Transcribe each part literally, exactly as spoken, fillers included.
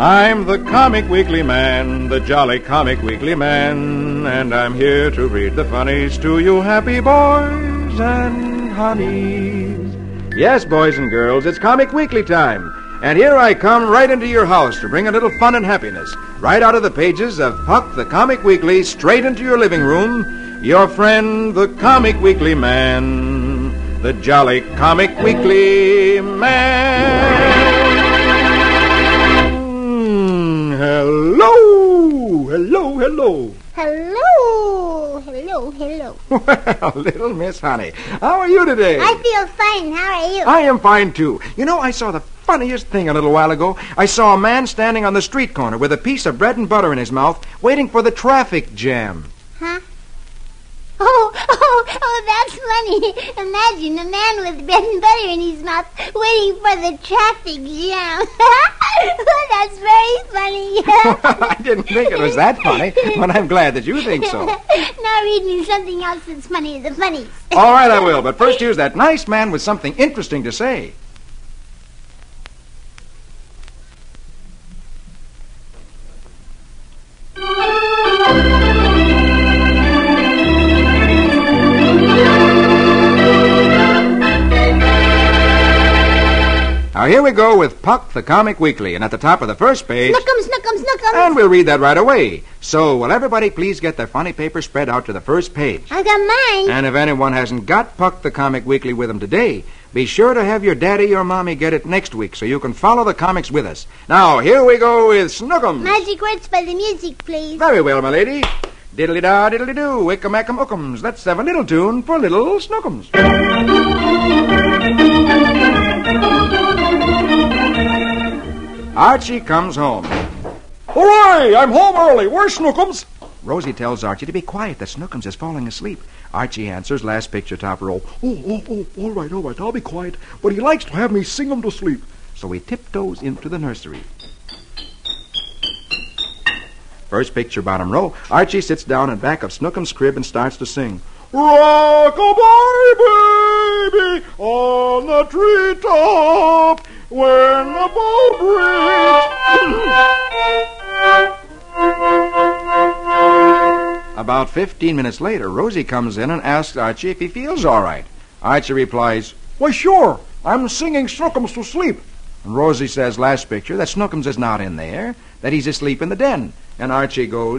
I'm the Comic Weekly Man, the jolly Comic Weekly Man, and I'm here to read the funnies to you happy boys and honeys. Yes, boys and girls, it's Comic Weekly time. And here I come right into your house to bring a little fun and happiness. Right out of the pages of Puck the Comic Weekly, straight into your living room. Your friend, the Comic Weekly Man, the jolly Comic Weekly Man. Hello, hello, hello. Hello, hello, hello. Well, little Miss Honey, how are you today? I feel fine. How are you? I am fine, too. You know, I saw the funniest thing a little while ago. I saw a man standing on the street corner with a piece of bread and butter in his mouth, waiting for the traffic jam. Huh? Oh, oh, oh, that's funny. Imagine a man with bread and butter in his mouth waiting for the traffic jam. Oh, that's very funny. I didn't think it was that funny, but I'm glad that you think so. Now read me something else that's funny as the funnies. All right, I will, but first here's that nice man with something interesting to say. Now, here we go with Puck the Comic Weekly, and at the top of the first page... Snookums, snookums, snookums. And we'll read that right away. So, will everybody please get their funny paper spread out to the first page? I got mine. And if anyone hasn't got Puck the Comic Weekly with them today, be sure to have your daddy or mommy get it next week so you can follow the comics with us. Now, here we go with Snookums. Magic words by the music, please. Very well, my lady. Diddly-da, diddly-doo, wick-a-mack-em ookums. Let's have a little tune for little Snookums. Archie comes home. Hooray! I'm home early. Where's Snookums? Rosie tells Archie to be quiet, that Snookums is falling asleep. Archie answers, last picture, top row. Oh, oh, oh, all right, all right, I'll be quiet. But he likes to have me sing him to sleep. So he tiptoes into the nursery. First picture, bottom row. Archie sits down in back of Snookums' crib and starts to sing. Rock-a-bye, baby, on the treetop, when the bow breaks. About fifteen minutes later, Rosie comes in and asks Archie if he feels all right. Archie replies, Why, sure, I'm singing Snookums to sleep. And Rosie says, last picture, that Snookums is not in there, that he's asleep in the den. And Archie goes...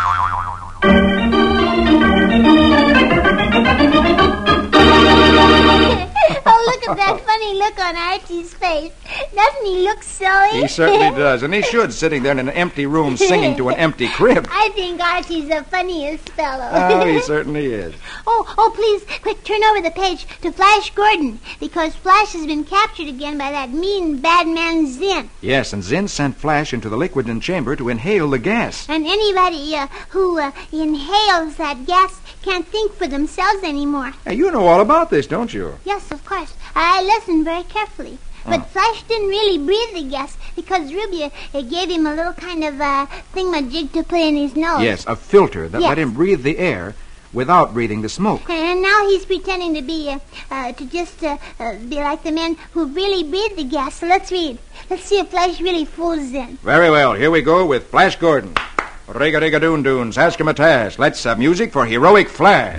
Oh, look at that funny look on Archie's face. Doesn't he look silly? He certainly does, and he should, sitting there in an empty room singing to an empty crib. I think Archie's the funniest fellow. Oh, he certainly is. Oh, oh, please, quick, turn over the page to Flash Gordon, because Flash has been captured again by that mean bad man Zinn. Yes, and Zinn sent Flash into the liquid chamber to inhale the gas. And anybody uh, who uh, inhales that gas can't think for themselves anymore. Hey, you know all about this, don't you? Yes, of course. I listened very carefully. But oh. Flash didn't really breathe the gas because Ruby uh, gave him a little kind of uh, thingamajig to put in his nose. Yes, a filter that yes. let him breathe the air without breathing the smoke. And now he's pretending to be, uh, uh, to just uh, uh, be like the men who really breathe the gas. So let's read. Let's see if Flash really fools in. Very well. Here we go with Flash Gordon. Rig-a-dig-a-doon-doons, ask him a task. Let's have music for heroic Flash.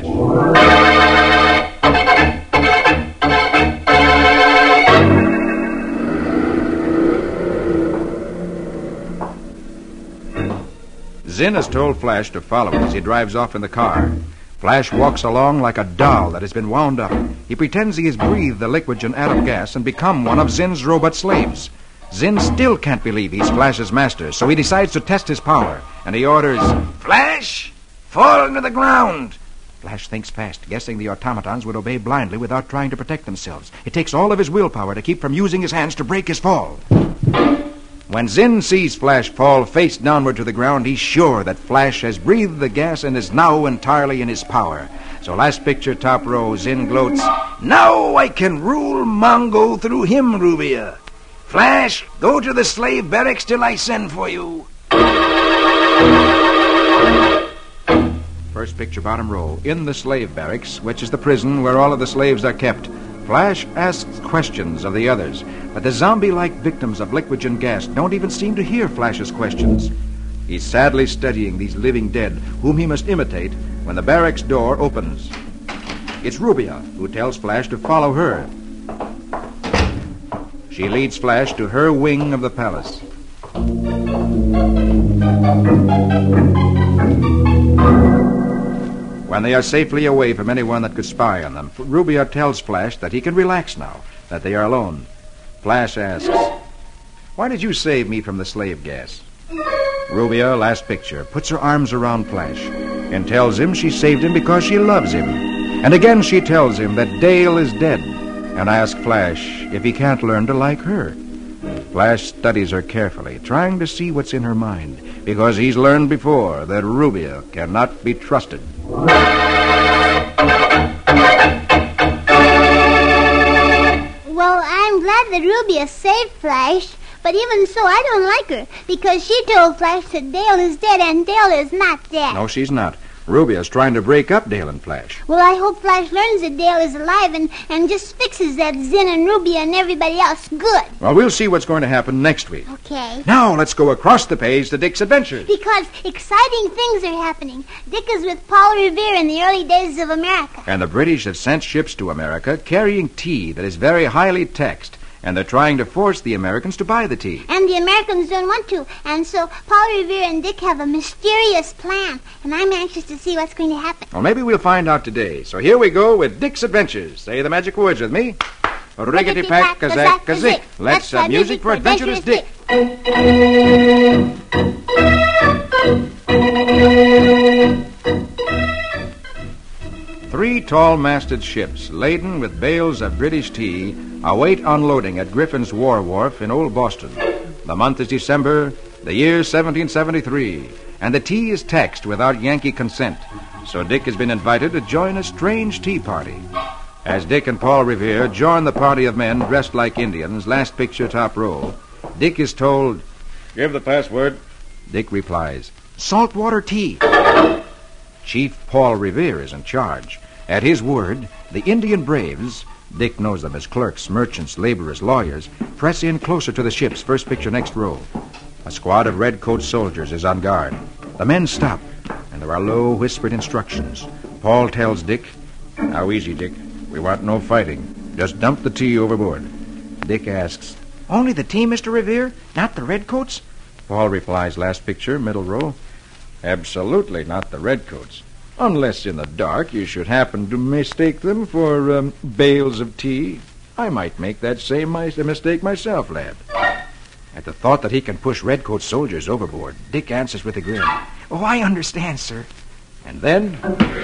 Zinn has told Flash to follow him as he drives off in the car. Flash walks along like a doll that has been wound up. He pretends he has breathed the liquid atom gas and become one of Zinn's robot slaves. Zinn still can't believe he's Flash's master, so he decides to test his power, and he orders, Flash, fall into the ground. Flash thinks fast, guessing the automatons would obey blindly without trying to protect themselves. It takes all of his willpower to keep from using his hands to break his fall. When Zinn sees Flash fall face downward to the ground, he's sure that Flash has breathed the gas and is now entirely in his power. So last picture, top row, Zinn gloats, Now I can rule Mongo through him, Rubia. Flash, go to the slave barracks till I send for you. First picture, bottom row. In the slave barracks, which is the prison where all of the slaves are kept, Flash asks questions of the others, but the zombie-like victims of liquigen gas don't even seem to hear Flash's questions. He's sadly studying these living dead, whom he must imitate, when the barracks door opens. It's Rubia, who tells Flash to follow her. She leads Flash to her wing of the palace. When they are safely away from anyone that could spy on them, Rubia tells Flash that he can relax now, that they are alone. Flash asks, "Why did you save me from the slave gas?" Rubia, last picture, puts her arms around Flash and tells him she saved him because she loves him. And again she tells him that Dale is dead and asks Flash if he can't learn to like her. Flash studies her carefully, trying to see what's in her mind, because he's learned before that Rubia cannot be trusted. Well, I'm glad that Rubia saved Flash, but even so, I don't like her, because she told Flash that Dale is dead, and Dale is not dead. No, she's not. Rubia's trying to break up Dale and Flash. Well, I hope Flash learns that Dale is alive and, and just fixes that Zin and Rubia and everybody else good. Well, we'll see what's going to happen next week. Okay. Now, let's go across the page to Dick's Adventures. Because exciting things are happening. Dick is with Paul Revere in the early days of America. And the British have sent ships to America carrying tea that is very highly taxed. And they're trying to force the Americans to buy the tea. And the Americans don't want to. And so Paul Revere and Dick have a mysterious plan. And I'm anxious to see what's going to happen. Well, maybe we'll find out today. So here we go with Dick's Adventures. Say the magic words with me. Riggity-pack, kazak, kazik. Let's have music for Adventurous Dick. Three tall-masted ships, laden with bales of British tea, await unloading at Griffin's War Wharf in Old Boston. The month is December, the year seventeen seventy-three, and the tea is taxed without Yankee consent. So Dick has been invited to join a strange tea party. As Dick and Paul Revere join the party of men dressed like Indians, last picture top row, Dick is told, "Give the password." Dick replies, "Saltwater tea." Chief Paul Revere is in charge. At his word, the Indian braves, Dick knows them as clerks, merchants, laborers, lawyers, press in closer to the ships. First picture, next row. A squad of red-coat soldiers is on guard. The men stop, and there are low, whispered instructions. Paul tells Dick, "Now easy, Dick. We want no fighting. Just dump the tea overboard." Dick asks, "Only the tea, Mister Revere? Not the redcoats?" Paul replies, last picture, middle row, "Absolutely not the redcoats. Unless in the dark you should happen to mistake them for um, bales of tea. I might make that same my- mistake myself, lad." At the thought that he can push redcoat soldiers overboard, Dick answers with a grin, "Oh, I understand, sir." And then...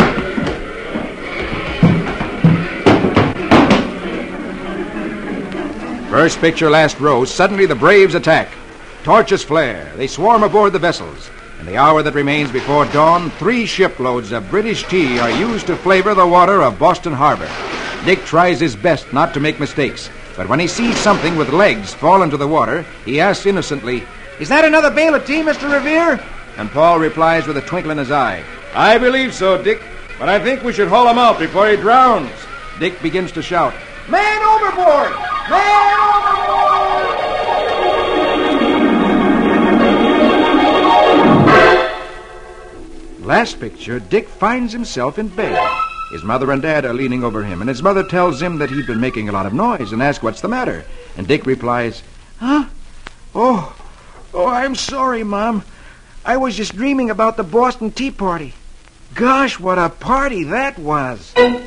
First picture, last row, suddenly the braves attack. Torches flare. They swarm aboard the vessels. In the hour that remains before dawn, three shiploads of British tea are used to flavor the water of Boston Harbor. Dick tries his best not to make mistakes, but when he sees something with legs fall into the water, he asks innocently, "Is that another bale of tea, Mister Revere?" And Paul replies with a twinkle in his eye, "I believe so, Dick, but I think we should haul him out before he drowns." Dick begins to shout, "Man overboard! Man overboard!" Last picture, Dick finds himself in bed. His mother and dad are leaning over him, and his mother tells him that he's been making a lot of noise and asks what's the matter. And Dick replies, "Huh? Oh, oh, I'm sorry, Mom. I was just dreaming about the Boston Tea Party. Gosh, what a party that was."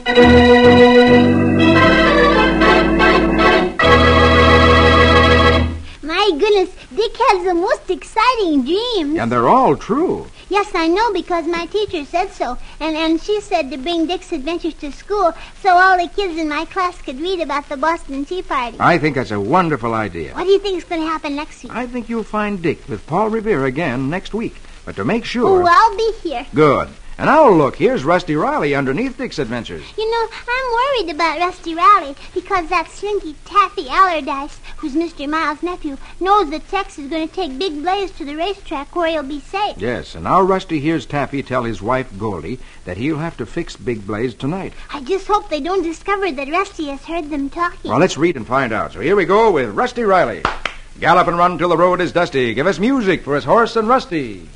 My goodness, Dick has the most exciting dreams. And they're all true. Yes, I know, because my teacher said so. And, and she said to bring Dick's Adventures to school so all the kids in my class could read about the Boston Tea Party. I think that's a wonderful idea. What do you think is going to happen next week? I think you'll find Dick with Paul Revere again next week. But to make sure... Oh, I'll be here. Good. And now look, here's Rusty Riley underneath Dick's adventures. You know, I'm worried about Rusty Riley because that slinky Taffy Allardyce, who's Mister Miles' nephew, knows that Tex is going to take Big Blaze to the racetrack where he'll be safe. Yes, and now Rusty hears Taffy tell his wife, Goldie, that he'll have to fix Big Blaze tonight. I just hope they don't discover that Rusty has heard them talking. Well, let's read and find out. So here we go with Rusty Riley. Gallop and run till the road is dusty. Give us music for his horse and Rusty.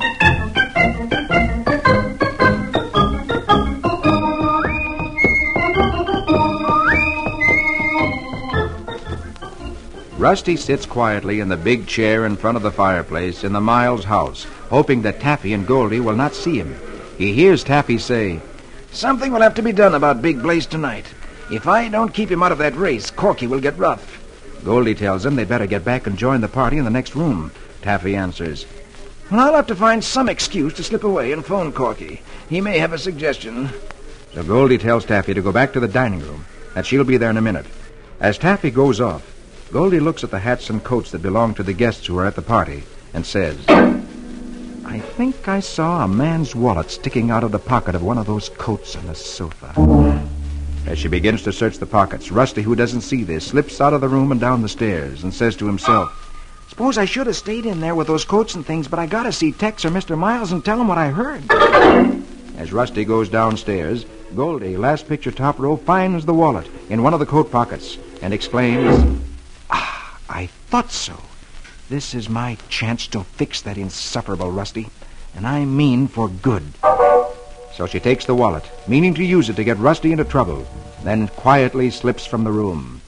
Rusty sits quietly in the big chair in front of the fireplace in the Miles house, hoping that Taffy and Goldie will not see him. He hears Taffy say, "Something will have to be done about Big Blaze tonight. If I don't keep him out of that race, Corky will get rough." Goldie tells him they'd better get back and join the party in the next room. Taffy answers, "Well, I'll have to find some excuse to slip away and phone Corky. He may have a suggestion." So Goldie tells Taffy to go back to the dining room, that she'll be there in a minute. As Taffy goes off, Goldie looks at the hats and coats that belong to the guests who are at the party and says, "I think I saw a man's wallet sticking out of the pocket of one of those coats on the sofa." As she begins to search the pockets, Rusty, who doesn't see this, slips out of the room and down the stairs and says to himself, "Suppose I should have stayed in there with those coats and things, but I gotta see Tex or Mister Miles and tell them what I heard." As Rusty goes downstairs, Goldie, last picture top row, finds the wallet in one of the coat pockets and exclaims, "Ah, I thought so. This is my chance to fix that insufferable Rusty, and I mean for good." So she takes the wallet, meaning to use it to get Rusty into trouble, then quietly slips from the room.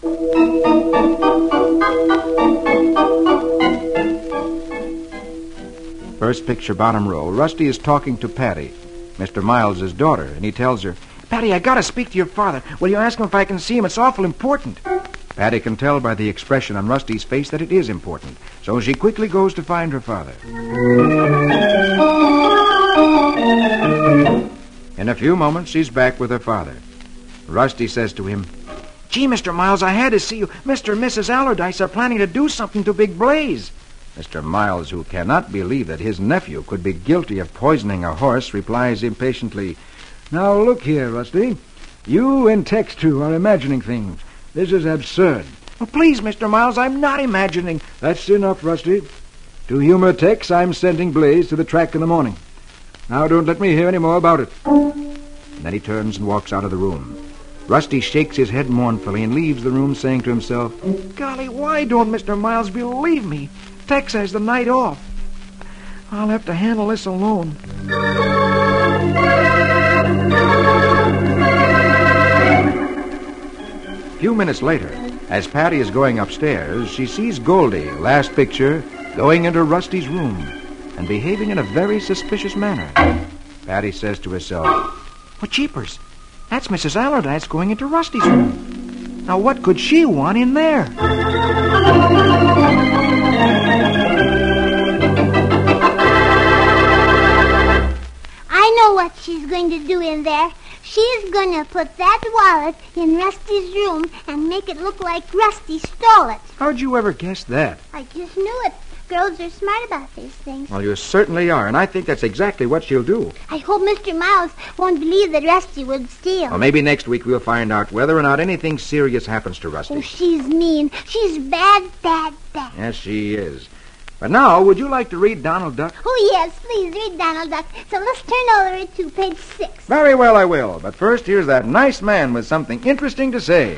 First picture, bottom row, Rusty is talking to Patty, Mister Miles' daughter, and he tells her, "Patty, I gotta speak to your father. Will you ask him if I can see him? It's awful important." Patty can tell by the expression on Rusty's face that it is important, so she quickly goes to find her father. In a few moments, she's back with her father. Rusty says to him, "Gee, Mister Miles, I had to see you. Mister and Missus Allardyce are planning to do something to Big Blaze." Mister Miles, who cannot believe that his nephew could be guilty of poisoning a horse, replies impatiently, "Now, look here, Rusty. You and Tex, too, are imagining things. This is absurd." "Oh, please, Mister Miles, I'm not imagining." "That's enough, Rusty. To humor Tex, I'm sending Blaze to the track in the morning. Now don't let me hear any more about it." And then he turns and walks out of the room. Rusty shakes his head mournfully and leaves the room, saying to himself, "Golly, why don't Mister Miles believe me? Tex has the night off. I'll have to handle this alone." A few minutes later, as Patty is going upstairs, she sees Goldie, last picture, going into Rusty's room and behaving in a very suspicious manner. Patty says to herself, "Well, jeepers, that's Missus Allardyce going into Rusty's room. Now, what could she want in there?" I know what she's going to do in there. She's going to put that wallet in Rusty's room and make it look like Rusty stole it. "How'd you ever guess that?" I just knew it. Girls are smart about these things. "Well, you certainly are, and I think that's exactly what she'll do." I hope Mister Miles won't believe that Rusty would steal. Well, maybe next week we'll find out whether or not anything serious happens to Rusty. Oh, she's mean. She's bad, bad, bad. Yes, she is. But now, would you like to read Donald Duck? Oh, yes, please read Donald Duck. So let's turn over to page six. Very well, I will. But first, here's that nice man with something interesting to say.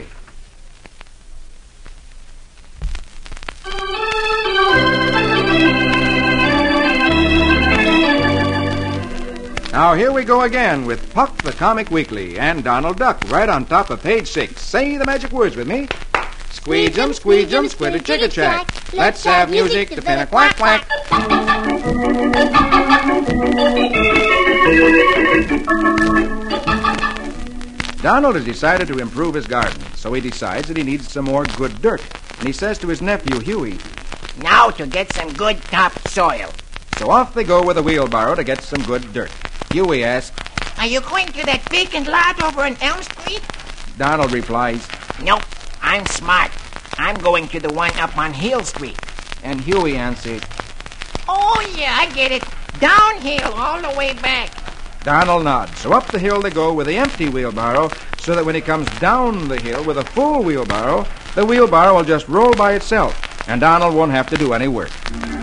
Now, here we go again with Puck the Comic Weekly and Donald Duck right on top of page six. Say the magic words with me. Squeeze-em, squeeze-em, squitter chicka chack. Let's have music to fin a quack quack. Donald has decided to improve his garden, so he decides that he needs some more good dirt. And he says to his nephew, Huey, "Now to get some good topsoil." So off they go with a wheelbarrow to get some good dirt. Huey asks, "Are you going to that vacant lot over on Elm Street?" Donald replies, "Nope, I'm smart. I'm going to the one up on Hill Street." And Huey answered, "Oh, yeah, I get it. Downhill all the way back." Donald nods. So up the hill they go with the empty wheelbarrow, so that when he comes down the hill with a full wheelbarrow, the wheelbarrow will just roll by itself, and Donald won't have to do any work.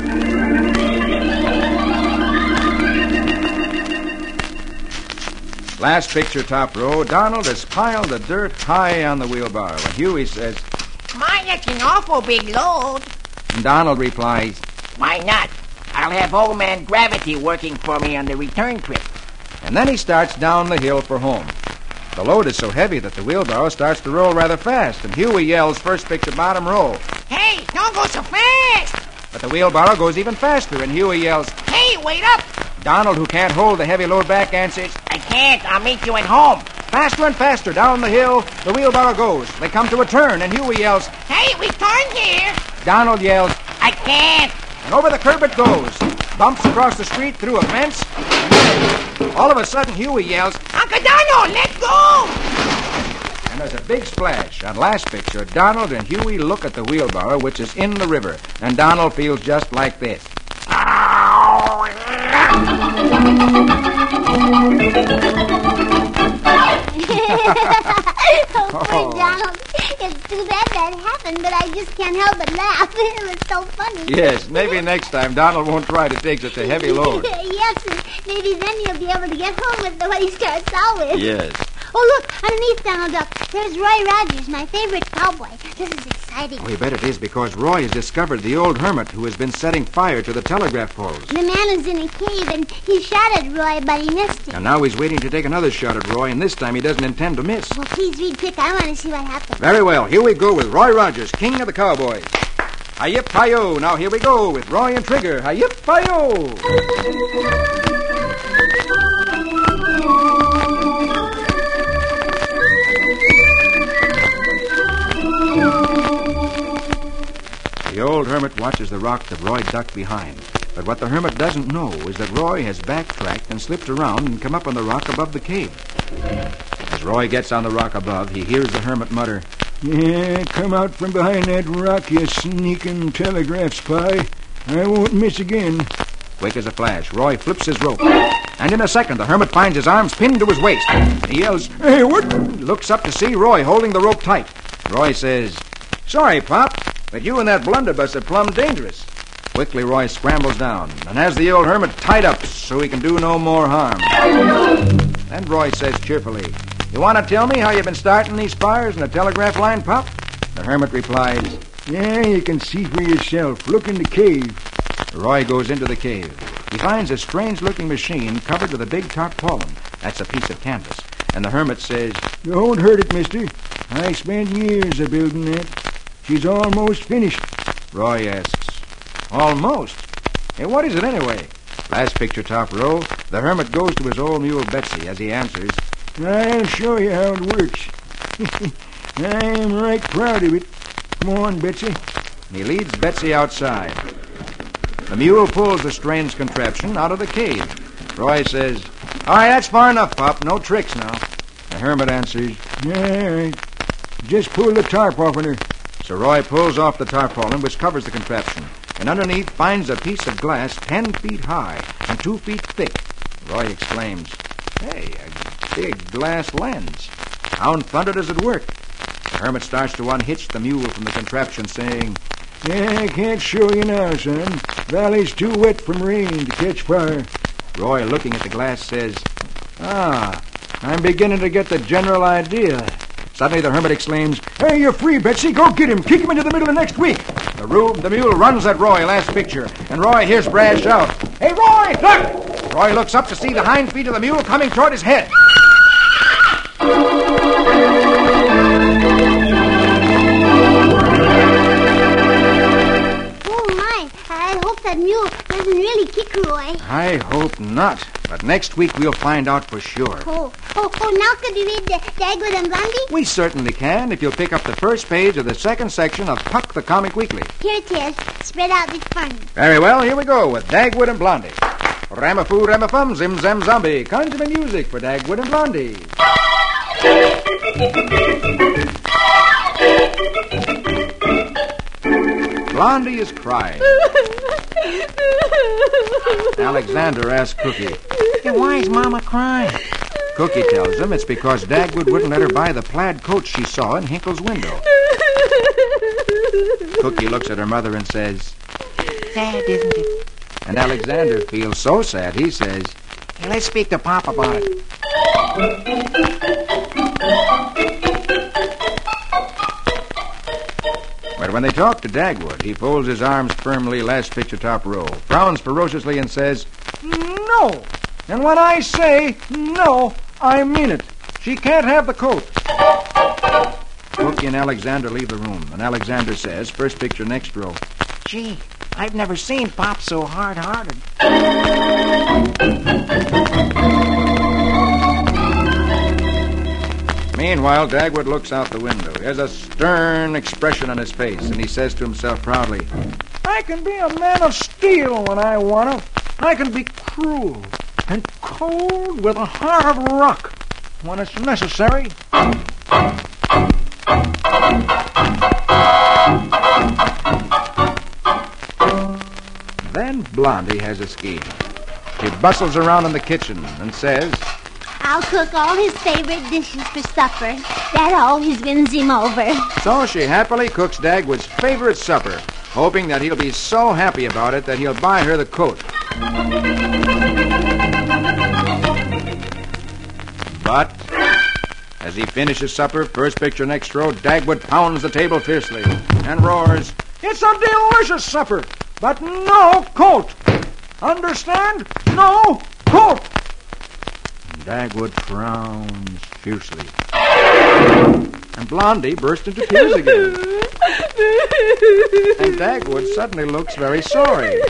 Last picture, top row. Donald has piled the dirt high on the wheelbarrow, and Huey says, My, that's an awful big load. and Donald replies, Why not? I'll have old man Gravity working for me on the return trip. and then he starts down the hill for home. The load is so heavy that the wheelbarrow starts to roll rather fast, and Huey yells, first picture, bottom row. Hey, don't go so fast. But the wheelbarrow goes even faster, and Huey yells. Hey, wait up. Donald, who can't hold the heavy load back, answers, I can't. I'll meet you at home. faster and faster down the hill. The wheelbarrow goes. They come to a turn, and Huey yells. Hey, we turn here. Donald yells, I can't. and over the curb it goes. Bumps across the street through a fence. All of a sudden, Huey yells, Uncle Donald, let go. and there's a big splash. On last picture, Donald and Huey look at the wheelbarrow, which is in the river, and Donald feels just like this. Oh, poor Donald. It's too bad that happened, but I just can't help but laugh. It was so funny. Yes, maybe next time Donald won't try to take such a heavy load. Yes, and maybe then he'll be able to get home with the what he starts out with. Yes. Oh, look, underneath Donald Duck, there's Roy Rogers, my favorite cowboy. This is exciting. We bet it is because Roy has discovered the old hermit who has been setting fire to the telegraph poles. The man is in a cave, and he shot at Roy, but he missed him. And now he's waiting to take another shot at Roy, and this time he doesn't intend to miss. Well, please read quick. I want to see what happens. Very well, here we go with Roy Rogers, king of the cowboys. Hi-yip-hi-yo. Now here we go with Roy and Trigger. Hi-yip-hi-yo. The old hermit watches the rock that Roy ducked behind. But what the hermit doesn't know is that Roy has backtracked and slipped around and come up on the rock above the cave. As Roy gets on the rock above, he hears the hermit mutter, Yeah, come out from behind that rock, you sneaking telegraph spy. I won't miss again. Quick as a flash, Roy flips his rope. And in a second, the hermit finds his arms pinned to his waist. He yells, Hey, what? He looks up to see Roy holding the rope tight. Roy says, Sorry, Pop, but you and that blunderbuss are plumb dangerous. Quickly, Roy scrambles down and has the old hermit tied up so he can do no more harm. Then Roy says cheerfully, You want to tell me how you've been starting these fires in the telegraph line, Pop? The hermit replies, Yeah, you can see for yourself. Look in the cave. Roy goes into the cave. He finds a strange-looking machine covered with a big tarpaulin. That's a piece of canvas. And the hermit says, Don't hurt it, mister. I spent years a building that. She's almost finished. Roy asks, Almost? Hey, what is it anyway? Last picture, top row. The hermit goes to his old mule Betsy as he answers, I'll show you how it works. I'm right proud of it. Come on, Betsy. He leads Betsy outside. The mule pulls the strange contraption out of the cave. Roy says, All right, that's far enough, Pop. No tricks now. The hermit answers, All right. Just pull the tarp off on her. So Roy pulls off the tarpaulin, which covers the contraption, and underneath finds a piece of glass ten feet high and two feet thick. Roy exclaims, Hey, a big glass lens. How in thunder does it work? The hermit starts to unhitch the mule from the contraption, saying, Yeah, I can't show you now, son. Valley's too wet from rain to catch fire. Roy, looking at the glass, says, Ah, I'm beginning to get the general idea. Suddenly the hermit exclaims, Hey, you're free, Betsy. Go get him. Kick him into the middle of next week. The, ru- the mule runs at Roy, last picture, and Roy hears Brad shout, Hey, Roy, look! Roy looks up to see the hind feet of the mule coming toward his head. Oh, my. I hope that mule doesn't really kick Roy. I hope not, but next week we'll find out for sure. Oh, oh, oh, now could you read the Dagwood and Blondie? We certainly can if you'll pick up the first page of the second section of Puck the Comic Weekly. Here it is, spread out with fun. Very well, here we go with Dagwood and Blondie. Ramafoo, ramafum, zim, zam, zombie. Conjure me music for Dagwood and Blondie. Blondie is crying. Alexander asked Cookie, Then why is Mama crying? Cookie tells him it's because Dagwood wouldn't let her buy the plaid coat she saw in Hinkle's window. Cookie looks at her mother and says, Sad, isn't it? and Alexander feels so sad, he says, Hey, let's speak to Pop about it. But when they talk to Dagwood, he folds his arms firmly last picture top row, frowns ferociously and says, No! And when I say no, I mean it. She can't have the coat. Cookie and Alexander leave the room, and Alexander says, first picture next row, Gee, I've never seen Pop so hard-hearted. Meanwhile, Dagwood looks out the window. He has a stern expression on his face, and he says to himself proudly, I can be a man of steel when I want to. I can be cruel and cold with a heart of rock when it's necessary. Then Blondie has a scheme. She bustles around in the kitchen and says, I'll cook all his favorite dishes for supper. That always wins him over. So she happily cooks Dagwood's favorite supper, hoping that he'll be so happy about it that he'll buy her the coat. But as he finishes supper, first picture next row, Dagwood pounds the table fiercely and roars, It's a delicious supper, but no coat. Understand? No coat. Dagwood frowns fiercely. And Blondie burst into tears again. And Dagwood suddenly looks very sorry.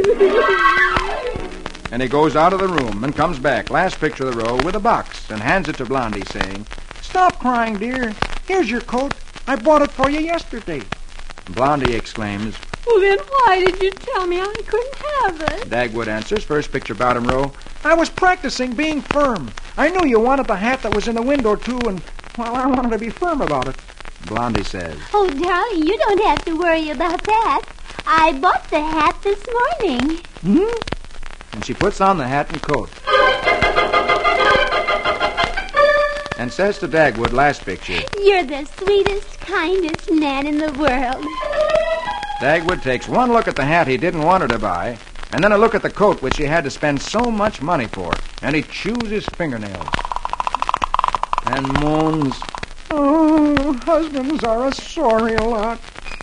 And he goes out of the room and comes back, last picture of the row, with a box and hands it to Blondie, saying, Stop crying, dear. Here's your coat. I bought it for you yesterday. Blondie exclaims, Well, then why did you tell me I couldn't have it? Dagwood answers, first picture bottom row, I was practicing being firm. I knew you wanted the hat that was in the window, too, and, well, I wanted to be firm about it. Blondie says, Oh, darling, you don't have to worry about that. I bought the hat this morning. Hmm? and she puts on the hat and coat. And says to Dagwood, last picture, You're the sweetest, kindest man in the world. Dagwood takes one look at the hat he didn't want her to buy, and then a look at the coat which he had to spend so much money for, and he chews his fingernails and moans, Oh, husbands are a sorry lot.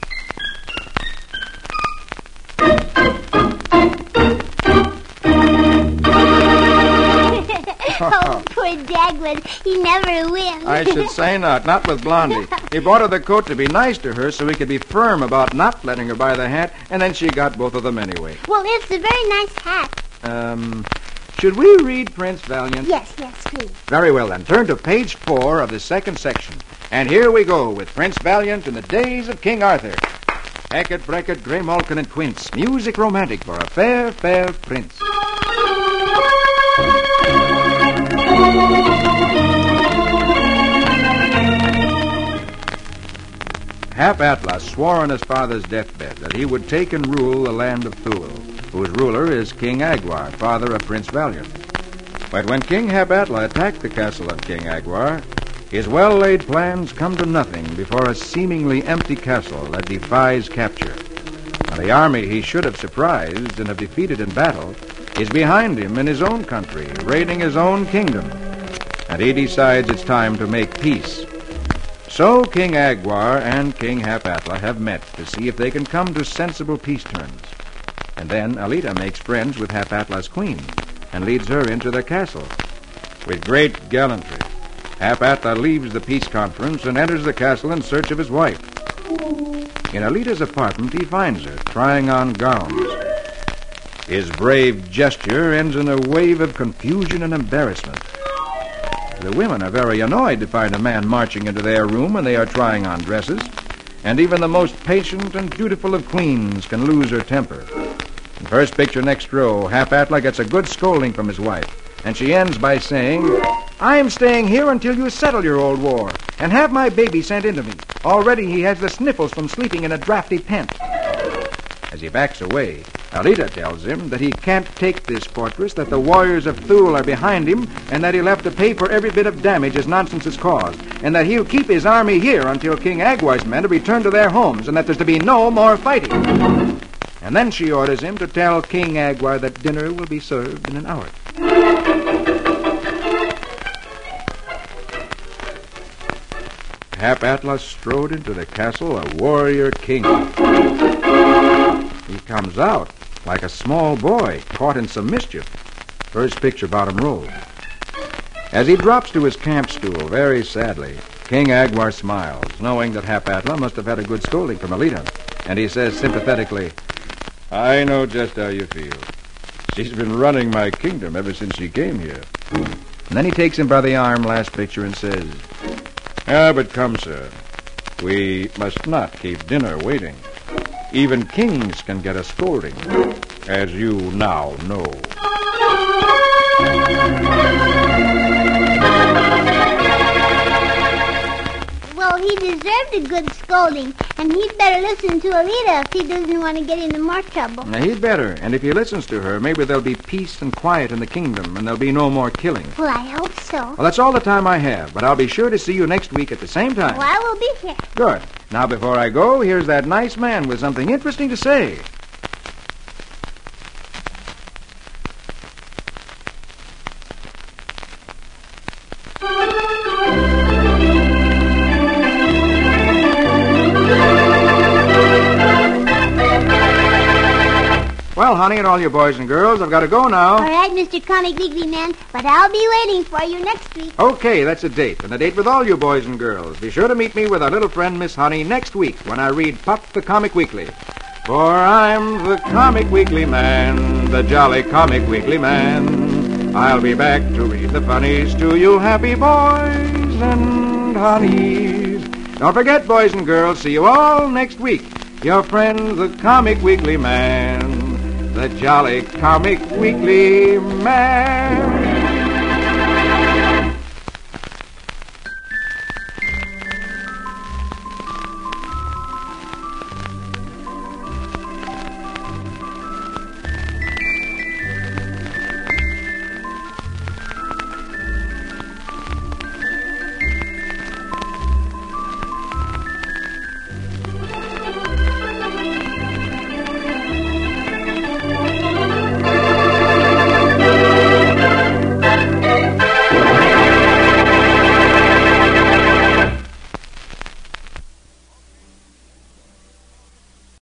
Oh, poor Dagwood. He never wins. I should say not, not with Blondie. He bought her the coat to be nice to her so he could be firm about not letting her buy the hat, and then she got both of them anyway. Well, it's a very nice hat. Um, should we read Prince Valiant? Yes, yes, please. Very well, then. Turn to page four of the second section. And here we go with Prince Valiant in the days of King Arthur. Hackett, Brackett, Graymalkin, and Quince. Music romantic for a fair, fair prince. Hap Atlas swore on his father's deathbed that he would take and rule the land of Thule, whose ruler is King Agwar, father of Prince Valiant. But when King Hap Atla attacked the castle of King Agwar, his well-laid plans come to nothing before a seemingly empty castle that defies capture. Now, the army he should have surprised and have defeated in battle is behind him in his own country, raiding his own kingdom. And he decides it's time to make peace. So King Agwar and King Hap Atla have met to see if they can come to sensible peace terms. And then Alita makes friends with Hap Atla's queen and leads her into their castle. With great gallantry, Hap Atla leaves the peace conference and enters the castle in search of his wife. In Alita's apartment, he finds her trying on gowns. His brave gesture ends in a wave of confusion and embarrassment. The women are very annoyed to find a man marching into their room when they are trying on dresses, and even the most patient and dutiful of queens can lose her temper. In first picture next row, Hap Atla gets a good scolding from his wife, and she ends by saying, I'm staying here until you settle your old war and have my baby sent into me. Already he has the sniffles from sleeping in a drafty tent. As he backs away, Alita tells him that he can't take this fortress, that the warriors of Thule are behind him, and that he'll have to pay for every bit of damage his nonsense has caused, and that he'll keep his army here until King Agwar's men have returned to their homes, and that there's to be no more fighting. And then she orders him to tell King Agwar that dinner will be served in an hour. Hap Atlas strode into the castle a warrior king. He comes out like a small boy caught in some mischief. First picture bottom row. As he drops to his camp stool very sadly, King Agwar smiles, knowing that Hap Atlas must have had a good scolding from Alita. And he says sympathetically, I know just how you feel. She's been running my kingdom ever since she came here. And then he takes him by the arm, last picture, and says, Ah, but come, sir. We must not keep dinner waiting. Even kings can get a scolding, as you now know. Well, he deserved a good scolding, and he'd better listen to Alita if he doesn't want to get into more trouble. Now, he'd better, and if he listens to her, maybe there'll be peace and quiet in the kingdom, and there'll be no more killing. Well, I hope so. Well, that's all the time I have, but I'll be sure to see you next week at the same time. Well, I will be here. Good. Now, before I go, here's that nice man with something interesting to say. Well, honey, and all you boys and girls, I've got to go now. All right, Mister Comic Weekly Man, but I'll be waiting for you next week. Okay, that's a date, and a date with all you boys and girls. Be sure to meet me with our little friend, Miss Honey, next week when I read Pup the Comic Weekly. For I'm the Comic Weekly Man, the jolly Comic Weekly Man. I'll be back to read the funnies to you happy boys and honeys. Don't forget, boys and girls, see you all next week. Your friend, the Comic Weekly Man, the jolly Comic Weekly Man.